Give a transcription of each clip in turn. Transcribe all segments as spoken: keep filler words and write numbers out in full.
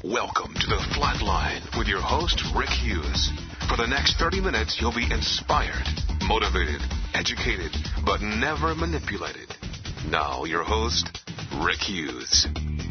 Welcome to the Flatline with your host, Rick Hughes. For the next thirty minutes, you'll be inspired, motivated, educated, but never manipulated. Now, your host, Rick Hughes.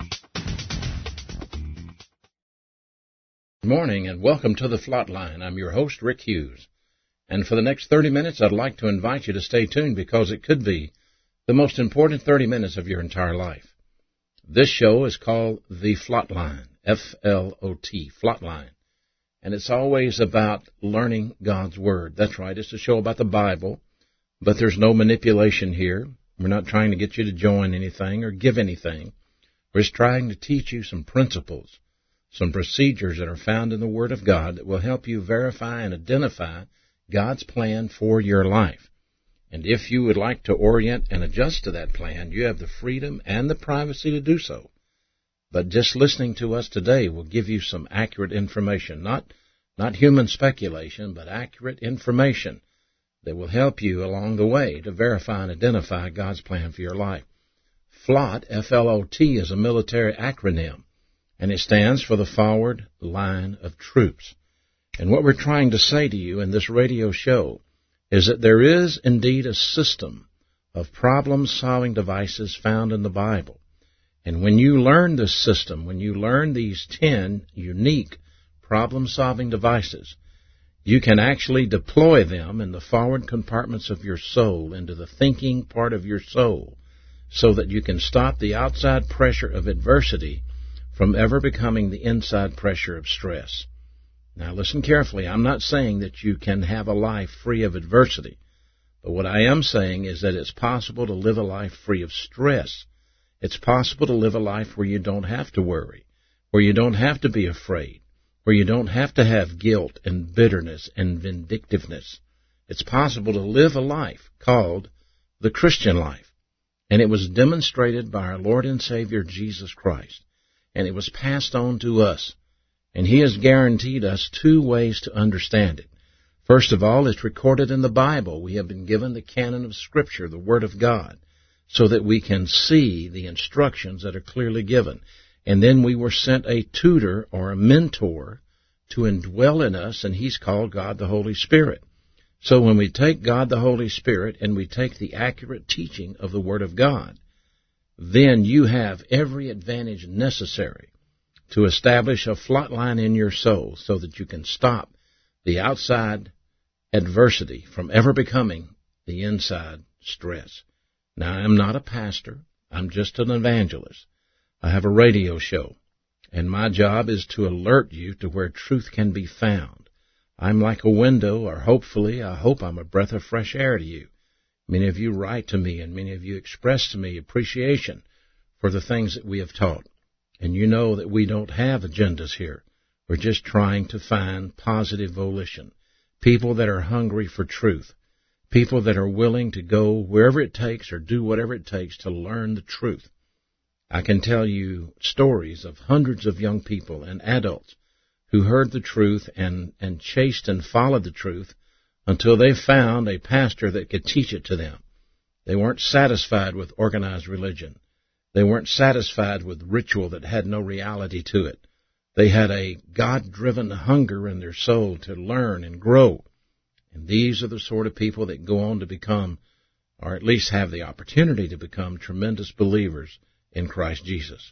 Good morning and welcome to the Flatline. I'm your host, Rick Hughes. And for the next thirty minutes, I'd like to invite you to stay tuned because it could be the most important thirty minutes of your entire life. This show is called The Flatline, F L O T, Flatline. And it's always about learning God's Word. That's right, it's a show about the Bible, but there's no manipulation here. We're not trying to get you to join anything or give anything. We're just trying to teach you some principles, some procedures that are found in the Word of God that will help you verify and identify God's plan for your life. And if you would like to orient and adjust to that plan, you have the freedom and the privacy to do so. But just listening to us today will give you some accurate information, not not human speculation, but accurate information that will help you along the way to verify and identify God's plan for your life. FLOT, F L O T, is a military acronym, and it stands for the Forward Line of Troops. And what we're trying to say to you in this radio show is that there is indeed a system of problem-solving devices found in the Bible. And when you learn this system, when you learn these ten unique problem-solving devices, you can actually deploy them in the forward compartments of your soul, into the thinking part of your soul, so that you can stop the outside pressure of adversity from ever becoming the inside pressure of stress. Now listen carefully. I'm not saying that you can have a life free of adversity, but what I am saying is that it's possible to live a life free of stress. It's possible to live a life where you don't have to worry, where you don't have to be afraid, where you don't have to have guilt and bitterness and vindictiveness. It's possible to live a life called the Christian life, and it was demonstrated by our Lord and Savior Jesus Christ, and it was passed on to us. And He has guaranteed us two ways to understand it. First of all, it's recorded in the Bible. We have been given the canon of Scripture, the Word of God, so that we can see the instructions that are clearly given. And then we were sent a tutor or a mentor to indwell in us, and He's called God the Holy Spirit. So when we take God the Holy Spirit and we take the accurate teaching of the Word of God, then you have every advantage necessary to establish a flat line in your soul so that you can stop the outside adversity from ever becoming the inside stress. Now, I'm not a pastor. I'm just an evangelist. I have a radio show, and my job is to alert you to where truth can be found. I'm like a window, or hopefully, I hope I'm a breath of fresh air to you. Many of you write to me, and many of you express to me appreciation for the things that we have taught. And you know that we don't have agendas here. We're just trying to find positive volition, people that are hungry for truth, people that are willing to go wherever it takes or do whatever it takes to learn the truth. I can tell you stories of hundreds of young people and adults who heard the truth and, and chased and followed the truth until they found a pastor that could teach it to them. They weren't satisfied with organized religion. They weren't satisfied with ritual that had no reality to it. They had a God-driven hunger in their soul to learn and grow. And these are the sort of people that go on to become, or at least have the opportunity to become, tremendous believers in Christ Jesus.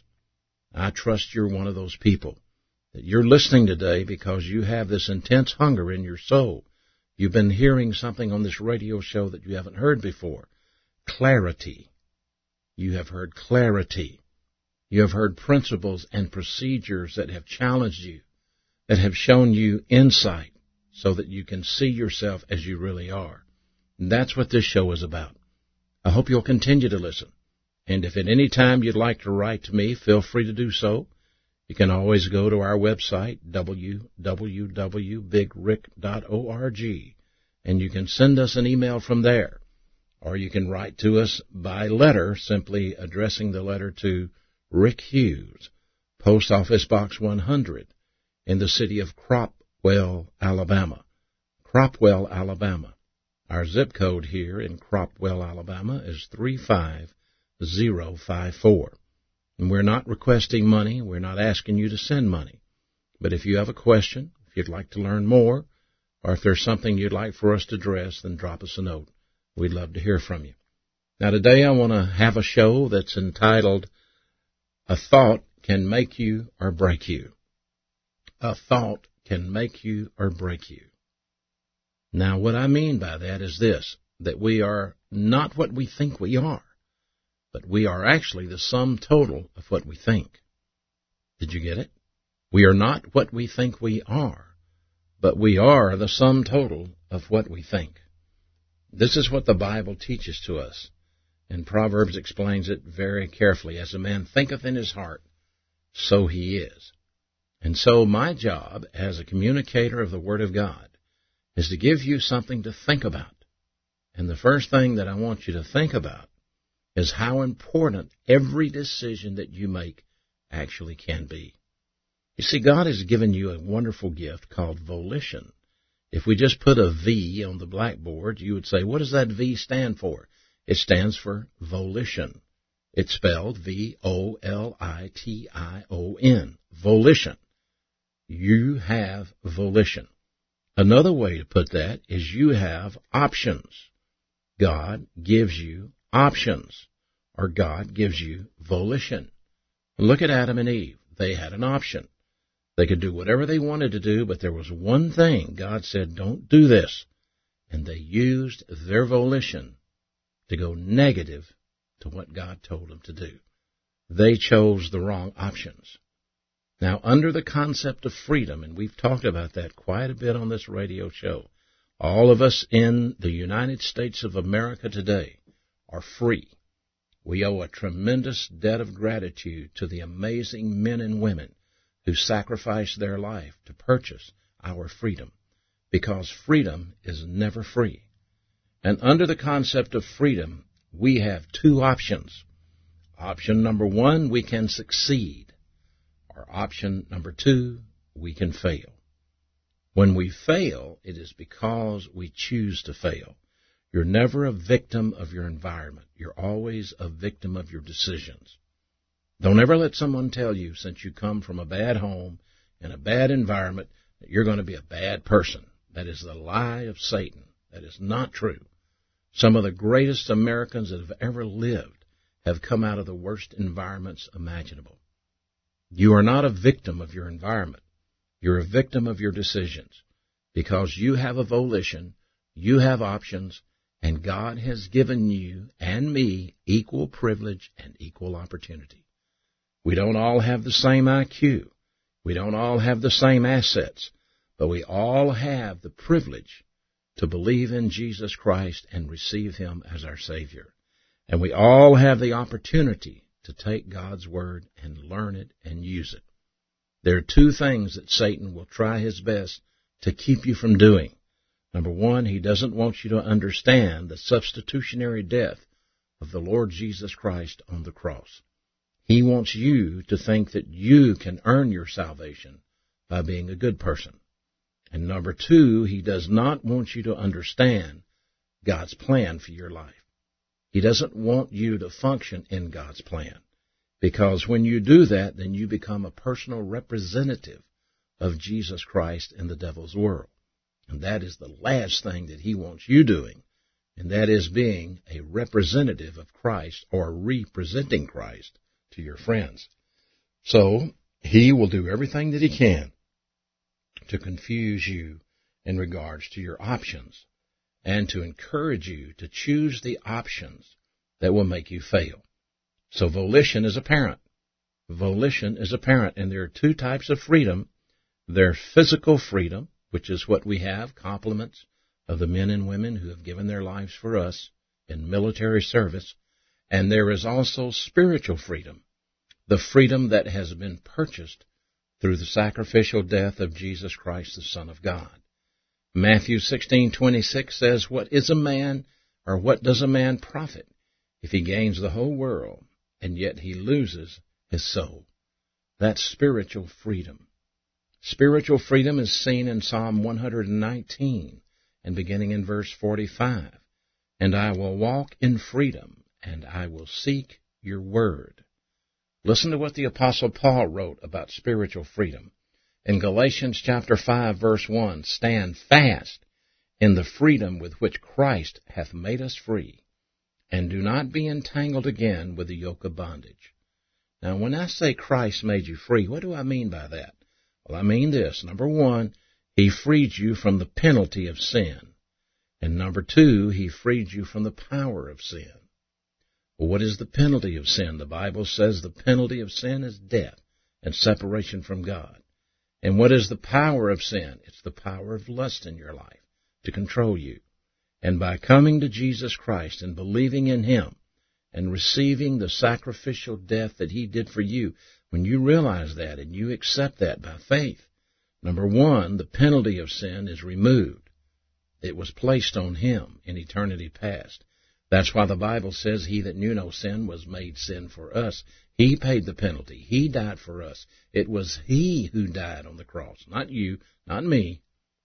I trust you're one of those people, that you're listening today because you have this intense hunger in your soul. You've been hearing something on this radio show that you haven't heard before. Clarity. You have heard clarity. You have heard principles and procedures that have challenged you, that have shown you insight so that you can see yourself as you really are. And that's what this show is about. I hope you'll continue to listen. And if at any time you'd like to write to me, feel free to do so. You can always go to our website, w w w dot big rick dot org, and you can send us an email from there. Or you can write to us by letter, simply addressing the letter to Rick Hughes, Post Office Box one hundred, in the city of Cropwell, Alabama. Cropwell, Alabama. Our zip code here in Cropwell, Alabama is three five zero five four. And we're not requesting money. We're not asking you to send money. But if you have a question, if you'd like to learn more, or if there's something you'd like for us to address, then drop us a note. We'd love to hear from you. Now, today I want to have a show that's entitled, A Thought Can Make You or Break You. A thought can make you or break you. Now, what I mean by that is this, that we are not what we think we are, but we are actually the sum total of what we think. Did you get it? We are not what we think we are, but we are the sum total of what we think. This is what the Bible teaches to us, and Proverbs explains it very carefully. As a man thinketh in his heart, so he is. And so my job as a communicator of the Word of God is to give you something to think about. And the first thing that I want you to think about is how important every decision that you make actually can be. You see, God has given you a wonderful gift called volition. If we just put a V on the blackboard, you would say, what does that V stand for? It stands for volition. It's spelled V O L I T I O N, volition. You have volition. Another way to put that is you have options. God gives you options, or God gives you volition. Look at Adam and Eve. They had an option. They could do whatever they wanted to do, but there was one thing. God said, don't do this. And they used their volition to go negative to what God told them to do. They chose the wrong options. Now, under the concept of freedom, and we've talked about that quite a bit on this radio show, all of us in the United States of America today are free. We owe a tremendous debt of gratitude to the amazing men and women who sacrificed their life to purchase our freedom, because freedom is never free. And under the concept of freedom, we have two options. Option number one, we can succeed. Or option number two, we can fail. When we fail, it is because we choose to fail. You're never a victim of your environment. You're always a victim of your decisions. Don't ever let someone tell you, since you come from a bad home and a bad environment, that you're going to be a bad person. That is the lie of Satan. That is not true. Some of the greatest Americans that have ever lived have come out of the worst environments imaginable. You are not a victim of your environment. You're a victim of your decisions, because you have a volition, you have options, and God has given you and me equal privilege and equal opportunity. We don't all have the same I Q. We don't all have the same assets, but we all have the privilege to believe in Jesus Christ and receive Him as our Savior. And we all have the opportunity to take God's Word and learn it and use it. There are two things that Satan will try his best to keep you from doing. Number one, he doesn't want you to understand the substitutionary death of the Lord Jesus Christ on the cross. He wants you to think that you can earn your salvation by being a good person. And number two, he does not want you to understand God's plan for your life. He doesn't want you to function in God's plan, because when you do that, then you become a personal representative of Jesus Christ in the devil's world. And that is the last thing that he wants you doing, and that is being a representative of Christ or representing Christ to your friends. So he will do everything that he can to confuse you in regards to your options, and to encourage you to choose the options that will make you fail. So volition is apparent. Volition is apparent, and there are two types of freedom. There's physical freedom, which is what we have, compliments of the men and women who have given their lives for us in military service. And there is also spiritual freedom, the freedom that has been purchased through the sacrificial death of Jesus Christ, the Son of God. Matthew sixteen twenty-six says, "What is a man, or what does a man profit, if he gains the whole world, and yet he loses his soul?" That's spiritual freedom. Spiritual freedom is seen in Psalm one nineteen, and beginning in verse forty-five. "And I will walk in freedom, and I will seek your word." Listen to what the Apostle Paul wrote about spiritual freedom. In Galatians chapter five, verse one, stand fast in the freedom with which Christ hath made us free, and do not be entangled again with the yoke of bondage. Now, when I say Christ made you free, what do I mean by that? Well, I mean this. Number one, he freed you from the penalty of sin. And number two, he freed you from the power of sin. Well, what is the penalty of sin? The Bible says the penalty of sin is death and separation from God. And what is the power of sin? It's the power of lust in your life to control you. And by coming to Jesus Christ and believing in him and receiving the sacrificial death that he did for you, when you realize that and you accept that by faith, number one, the penalty of sin is removed. It was placed on him in eternity past. That's why the Bible says he that knew no sin was made sin for us. He paid the penalty. He died for us. It was he who died on the cross, not you, not me.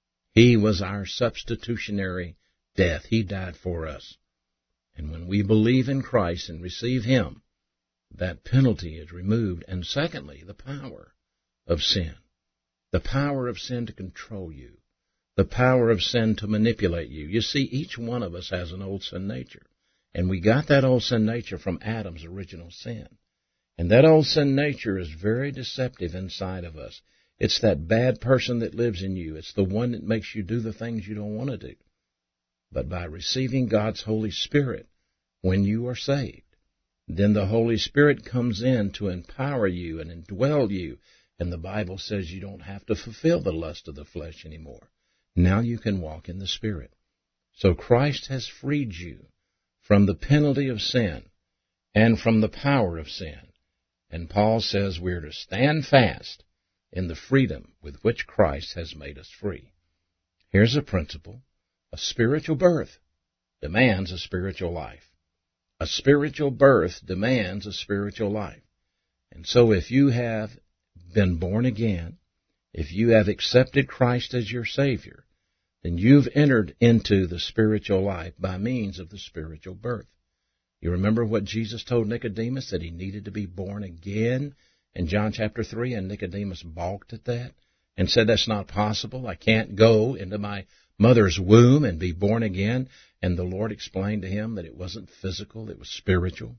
He was our substitutionary death. He died for us. And when we believe in Christ and receive him, that penalty is removed. And secondly, the power of sin. The power of sin to control you. The power of sin to manipulate you. You see, each one of us has an old sin nature. And we got that old sin nature from Adam's original sin. And that old sin nature is very deceptive inside of us. It's that bad person that lives in you. It's the one that makes you do the things you don't want to do. But by receiving God's Holy Spirit, when you are saved, then the Holy Spirit comes in to empower you and indwell you. And the Bible says you don't have to fulfill the lust of the flesh anymore. Now you can walk in the Spirit. So Christ has freed you from the penalty of sin and from the power of sin. And Paul says we're to stand fast in the freedom with which Christ has made us free. Here's a principle. A spiritual birth demands a spiritual life. A spiritual birth demands a spiritual life. And so if you have been born again, if you have accepted Christ as your Savior, then you've entered into the spiritual life by means of the spiritual birth. You remember what Jesus told Nicodemus, that he needed to be born again in John chapter three, and Nicodemus balked at that and said, that's not possible. I can't go into my mother's womb and be born again. And the Lord explained to him that it wasn't physical, it was spiritual.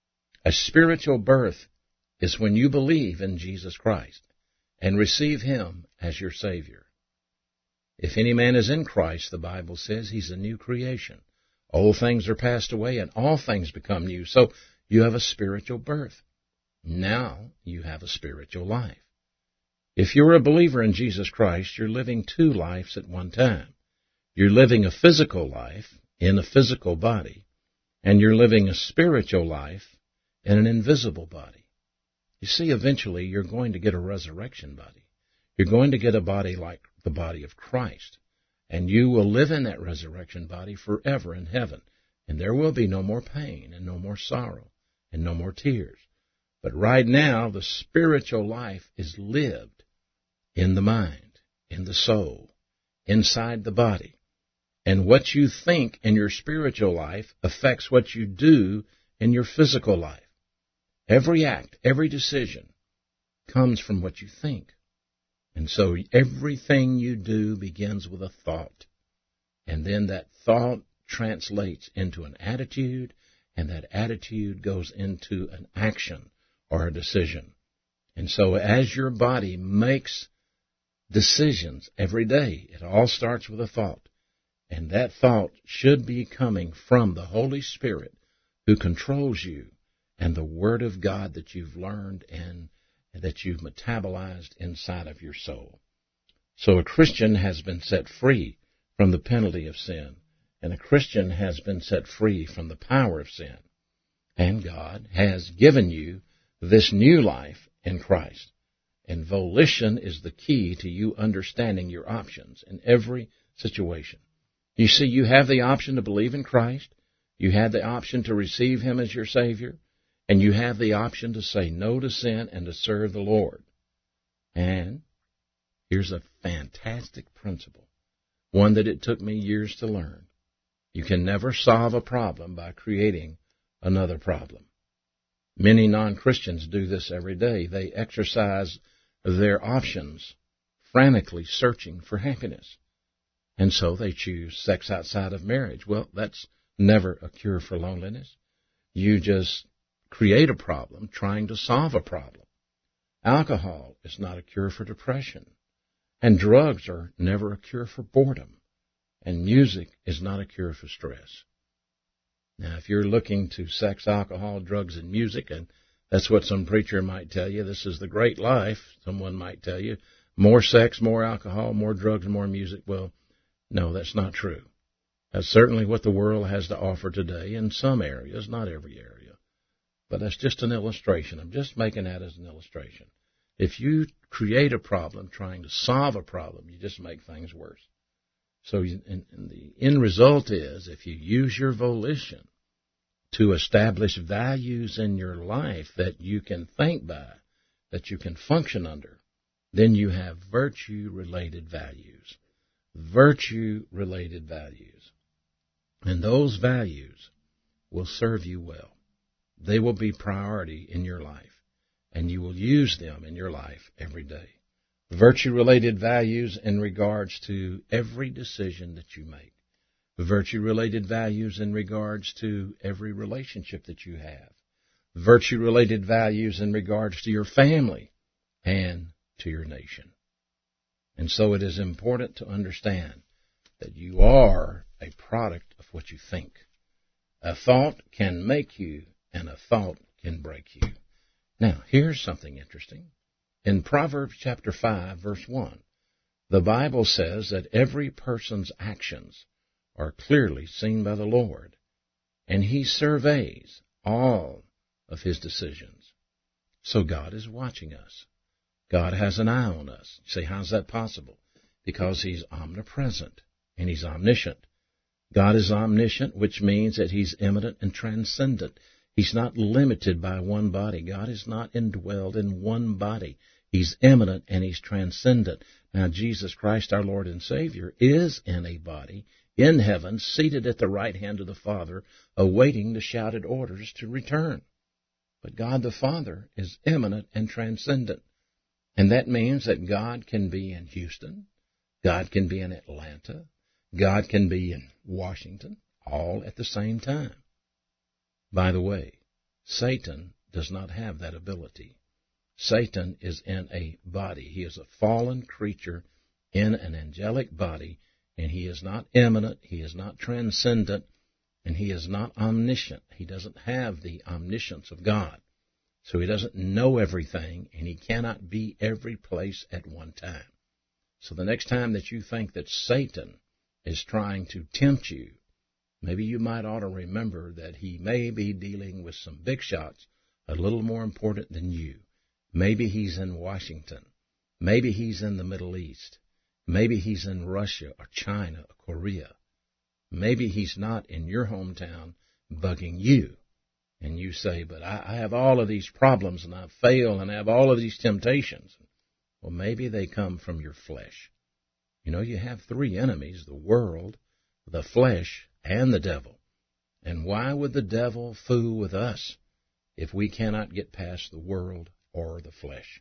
A spiritual birth is when you believe in Jesus Christ and receive him as your Savior. If any man is in Christ, the Bible says he's a new creation. Old things are passed away and all things become new. So you have a spiritual birth. Now you have a spiritual life. If you're a believer in Jesus Christ, you're living two lives at one time. You're living a physical life in a physical body, and you're living a spiritual life in an invisible body. You see, eventually you're going to get a resurrection body. You're going to get a body like the body of Christ, and you will live in that resurrection body forever in heaven, and there will be no more pain and no more sorrow and no more tears. But right now, the spiritual life is lived in the mind, in the soul, inside the body. And what you think in your spiritual life affects what you do in your physical life. Every act, every decision comes from what you think. And so everything you do begins with a thought. And then that thought translates into an attitude, and that attitude goes into an action or a decision. And so as your body makes decisions every day, it all starts with a thought. And that thought should be coming from the Holy Spirit who controls you and the Word of God that you've learned and that you've metabolized inside of your soul. So a Christian has been set free from the penalty of sin, and a Christian has been set free from the power of sin. And God has given you this new life in Christ. And volition is the key to you understanding your options in every situation. You see, you have the option to believe in Christ. You have the option to receive him as your Savior. And you have the option to say no to sin and to serve the Lord. And here's a fantastic principle, one that it took me years to learn. You can never solve a problem by creating another problem. Many non-Christians do this every day. They exercise their options, frantically searching for happiness. And so they choose sex outside of marriage. Well, that's never a cure for loneliness. You just create a problem trying to solve a problem. Alcohol is not a cure for depression. And drugs are never a cure for boredom. And music is not a cure for stress. Now, if you're looking to sex, alcohol, drugs, and music, and that's what some preacher might tell you, this is the great life, someone might tell you, more sex, more alcohol, more drugs, more music. Well, no, that's not true. That's certainly what the world has to offer today in some areas, not every area. But that's just an illustration. I'm just making that as an illustration. If you create a problem trying to solve a problem, you just make things worse. So you, and, and the end result is, if you use your volition to establish values in your life that you can think by, that you can function under, then you have virtue-related values. Virtue-related values. And those values will serve you well. They will be priority in your life, and you will use them in your life every day. Virtue-related values in regards to every decision that you make. Virtue-related values in regards to every relationship that you have. Virtue-related values in regards to your family and to your nation. And so it is important to understand that you are a product of what you think. A thought can make you, and a thought can break you. Now, here's something interesting. In Proverbs chapter five, verse one, the Bible says that every person's actions are clearly seen by the Lord, and He surveys all of His decisions. So God is watching us. God has an eye on us. You say, how's that possible? Because He's omnipresent and He's omniscient. God is omniscient, which means that He's immanent and transcendent. He's not limited by one body. God is not indwelled in one body. He's immanent and He's transcendent. Now, Jesus Christ, our Lord and Savior, is in a body in heaven, seated at the right hand of the Father, awaiting the shouted orders to return. But God the Father is immanent and transcendent. And that means that God can be in Houston, God can be in Atlanta, God can be in Washington, all at the same time. By the way, Satan does not have that ability. Satan is in a body. He is a fallen creature in an angelic body, and he is not immanent, he is not transcendent, and he is not omniscient. He doesn't have the omniscience of God. So he doesn't know everything, and he cannot be every place at one time. So the next time that you think that Satan is trying to tempt you, maybe you might ought to remember that he may be dealing with some big shots a little more important than you. Maybe he's in Washington. Maybe he's in the Middle East. Maybe he's in Russia or China or Korea. Maybe he's not in your hometown bugging you. And you say, but I, I have all of these problems and I fail and I have all of these temptations. Well, maybe they come from your flesh. You know, you have three enemies, the world, the flesh, and the devil. And why would the devil fool with us if we cannot get past the world or the flesh?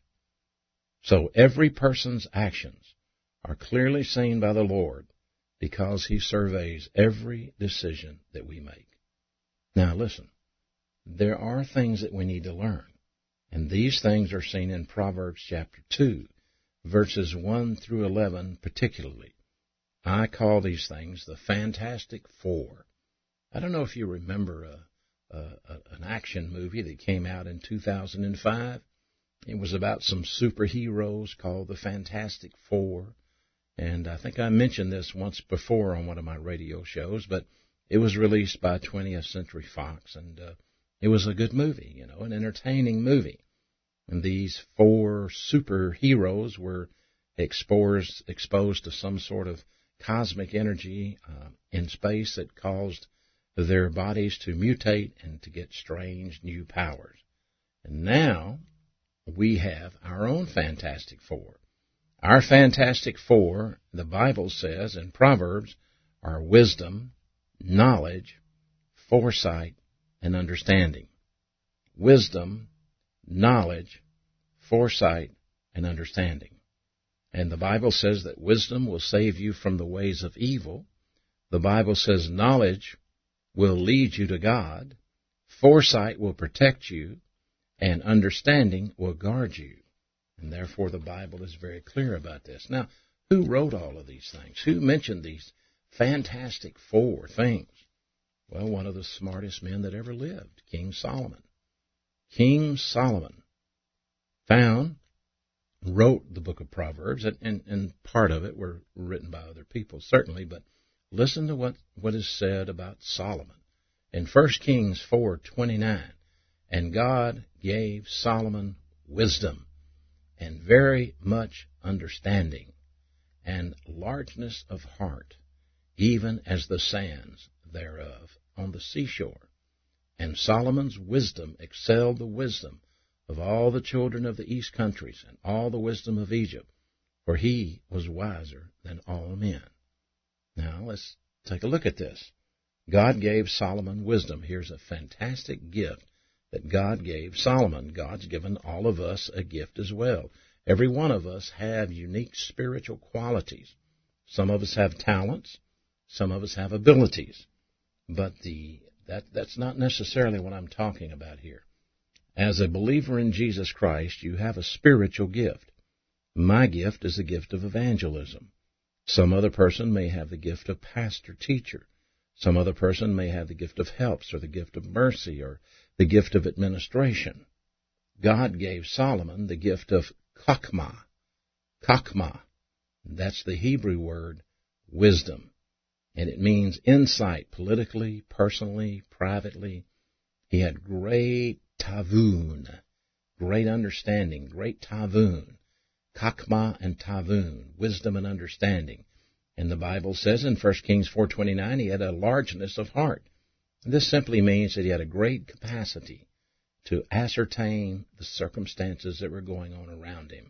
So every person's actions are clearly seen by the Lord because He surveys every decision that we make. Now listen. There are things that we need to learn, and these things are seen in Proverbs chapter two, verses one through eleven particularly. I call these things the Fantastic Four. I don't know if you remember a, a, a, an action movie that came out in two thousand five. It was about some superheroes called the Fantastic Four, and I think I mentioned this once before on one of my radio shows, but it was released by twentieth Century Fox, and uh, it was a good movie, you know, an entertaining movie. And these four superheroes were exposed, exposed to some sort of cosmic energy uh, in space that caused their bodies to mutate and to get strange new powers. And now we have our own Fantastic Four. Our Fantastic Four, the Bible says in Proverbs, are wisdom, knowledge, foresight, and understanding. wisdom, knowledge, foresight, and understanding. And the Bible says that wisdom will save you from the ways of evil. The Bible says knowledge will lead you to God. Foresight will protect you. And understanding will guard you. And therefore the Bible is very clear about this. Now, who wrote all of these things? Who mentioned these fantastic four things? Well, one of the smartest men that ever lived, King Solomon. King Solomon found, wrote the book of Proverbs, and, and, and part of it were written by other people, certainly, but listen to what, what is said about Solomon. In First Kings four twenty-nine, and God gave Solomon wisdom and very much understanding and largeness of heart, even as the sands thereof on the seashore. And Solomon's wisdom excelled the wisdom of all the children of the east countries and all the wisdom of Egypt, for he was wiser than all men. Now, let's take a look at this. God gave Solomon wisdom. Here's a fantastic gift that God gave Solomon. God's given all of us a gift as well. Every one of us have unique spiritual qualities. Some of us have talents. Some of us have abilities. But the that that's not necessarily what I'm talking about here. As a believer in Jesus Christ, you have a spiritual gift. My gift is the gift of evangelism. Some other person may have the gift of pastor-teacher. Some other person may have the gift of helps or the gift of mercy or the gift of administration. God gave Solomon the gift of chokmah. Chokmah. That's the Hebrew word wisdom. And it means insight politically, personally, privately. He had great tavun, great understanding, great tavun. Chokmah and tavun, wisdom and understanding. And the Bible says in First Kings four twenty-nine, he had a largeness of heart. This simply means that he had a great capacity to ascertain the circumstances that were going on around him.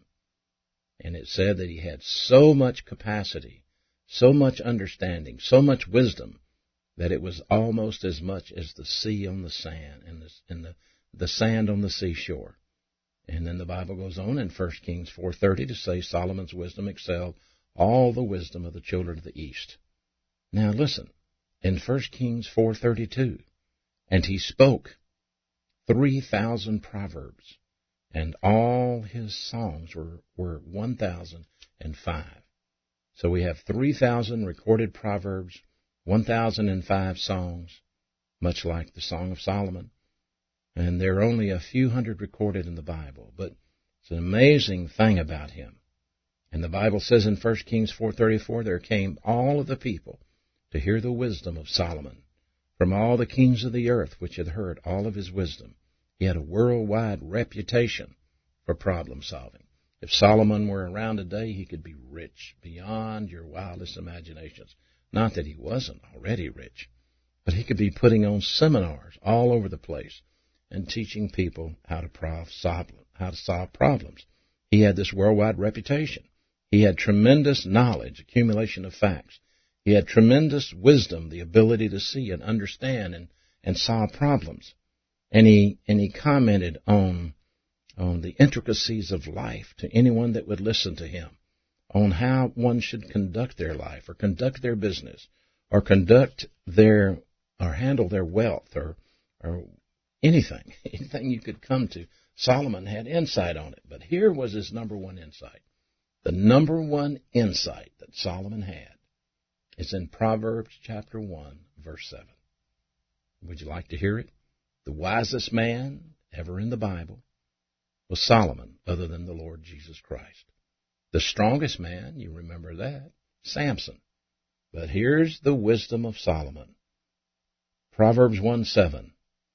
And it said that he had so much capacity, so much understanding, so much wisdom, that it was almost as much as the sea on the sand and the, and the, the sand on the seashore. And then the Bible goes on in First Kings four thirty to say Solomon's wisdom excelled all the wisdom of the children of the East. Now listen, in First Kings four thirty-two, and he spoke three thousand proverbs, and all his songs were, were one thousand five. So we have three thousand recorded proverbs, one thousand five songs, much like the Song of Solomon. And there are only a few hundred recorded in the Bible, but it's an amazing thing about him. And the Bible says in First Kings four thirty-four, there came all of the people to hear the wisdom of Solomon, from all the kings of the earth which had heard all of his wisdom. He had a worldwide reputation for problem solving. If Solomon were around today, he could be rich beyond your wildest imaginations. Not that he wasn't already rich, but he could be putting on seminars all over the place and teaching people how to solve, how to solve problems. He had this worldwide reputation. He had tremendous knowledge, accumulation of facts. He had tremendous wisdom, the ability to see and understand and, and solve problems. And he and he commented on on the intricacies of life to anyone that would listen to him, on how one should conduct their life or conduct their business or conduct their or handle their wealth or or anything, anything you could come to. Solomon had insight on it. But here was his number one insight. The number one insight that Solomon had is in Proverbs chapter one, verse seven. Would you like to hear it? The wisest man ever in the Bible was Solomon, other than the Lord Jesus Christ. The strongest man, you remember that, Samson. But here's the wisdom of Solomon. Proverbs one seven.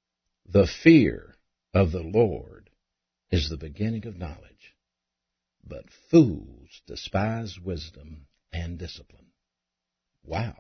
The fear of the Lord is the beginning of knowledge, but fools despise wisdom and discipline. Wow.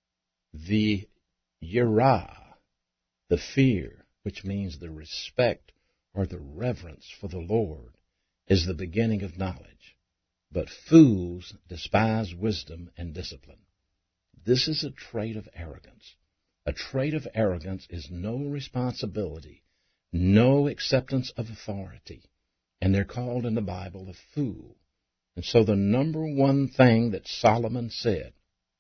The yirah, the fear, which means the respect or the reverence for the Lord, is the beginning of knowledge, but fools despise wisdom and discipline. This is a trait of arrogance. A trait of arrogance is no responsibility no acceptance of authority, and they're called in the Bible a fool. And so the number one thing that Solomon said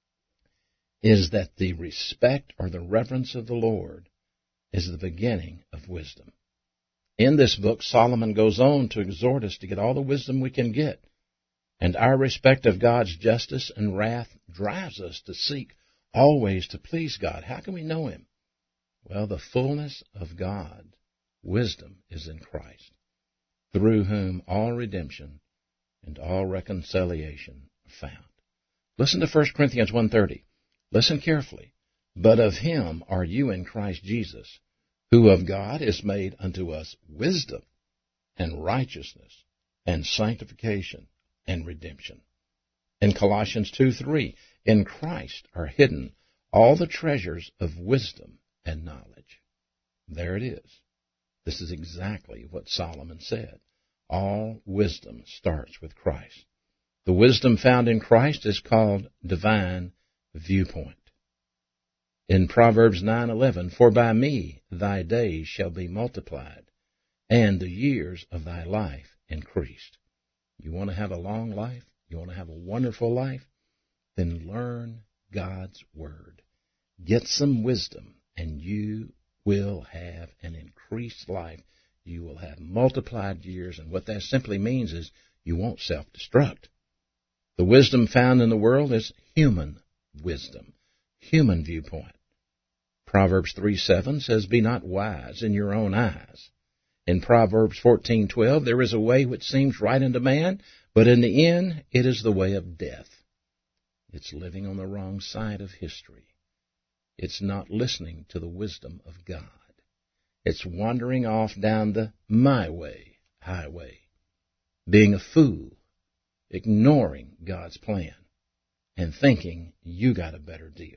is that the respect or the reverence of the Lord is the beginning of wisdom. In this book, Solomon goes on to exhort us to get all the wisdom we can get. And our respect of God's justice and wrath drives us to seek always to please God. How can we know Him? Well, the fullness of God, wisdom, is in Christ, through whom all redemption and all reconciliation are found. Listen to First Corinthians one thirty. Listen carefully. But of Him are you in Christ Jesus, who of God is made unto us wisdom and righteousness and sanctification and redemption. In Colossians two three, in Christ are hidden all the treasures of wisdom and knowledge. There it is. This is exactly what Solomon said. All wisdom starts with Christ. The wisdom found in Christ is called divine viewpoint. In Proverbs nine eleven, for by me thy days shall be multiplied, and the years of thy life increased. You want to have a long life? You want to have a wonderful life? Then learn God's Word. Get some wisdom, and you will have an increased life. You will have multiplied years, and what that simply means is you won't self-destruct. The wisdom found in the world is human wisdom, human viewpoint. Proverbs three seven says, be not wise in your own eyes. In Proverbs fourteen twelve, there is a way which seems right unto man, but in the end it is the way of death. It's living on the wrong side of history. It's not listening to the wisdom of God. It's wandering off down the my way highway, being a fool, ignoring God's plan, and thinking you got a better deal.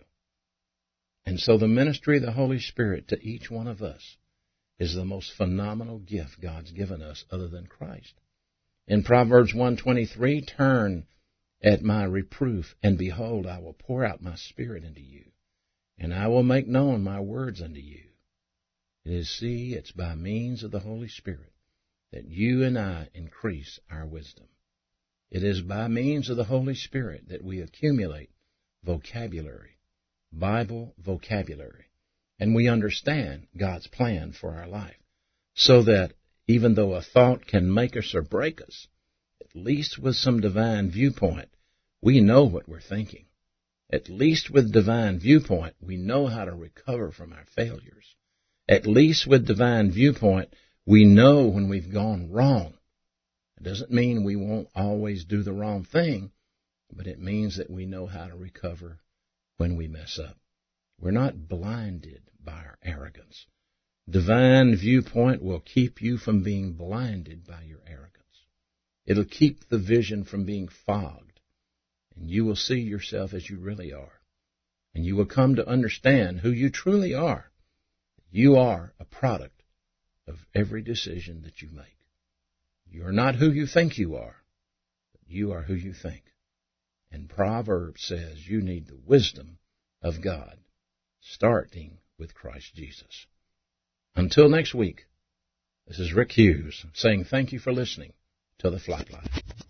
And so the ministry of the Holy Spirit to each one of us is the most phenomenal gift God's given us other than Christ. In Proverbs one twenty-three, turn at my reproof, and behold, I will pour out my Spirit into you, and I will make known my words unto you. It is, see, it's by means of the Holy Spirit that you and I increase our wisdom. It is by means of the Holy Spirit that we accumulate vocabulary, Bible vocabulary, and we understand God's plan for our life, so that even though a thought can make us or break us, at least with some divine viewpoint, we know what we're thinking. At least with divine viewpoint, we know how to recover from our failures. At least with divine viewpoint, we know when we've gone wrong. It doesn't mean we won't always do the wrong thing, but it means that we know how to recover when we mess up. We're not blinded by our arrogance. Divine viewpoint will keep you from being blinded by your arrogance. It'll keep the vision from being fogged, and you will see yourself as you really are. And you will come to understand who you truly are. You are a product of every decision that you make. You're not who you think you are, but you are who you think. And Proverbs says you need the wisdom of God, starting with Christ Jesus. Until next week, this is Rick Hughes saying thank you for listening to The Flightline.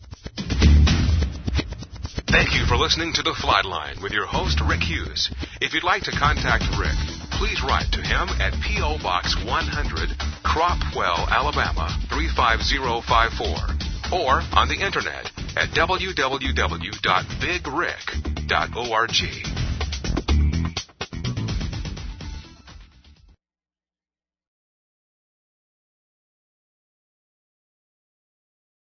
Thank you for listening to The Flightline with your host, Rick Hughes. If you'd like to contact Rick, please write to him at P O. Box one hundred, Cropwell, Alabama, three five zero five four, or on the internet at w w w dot big rick dot org.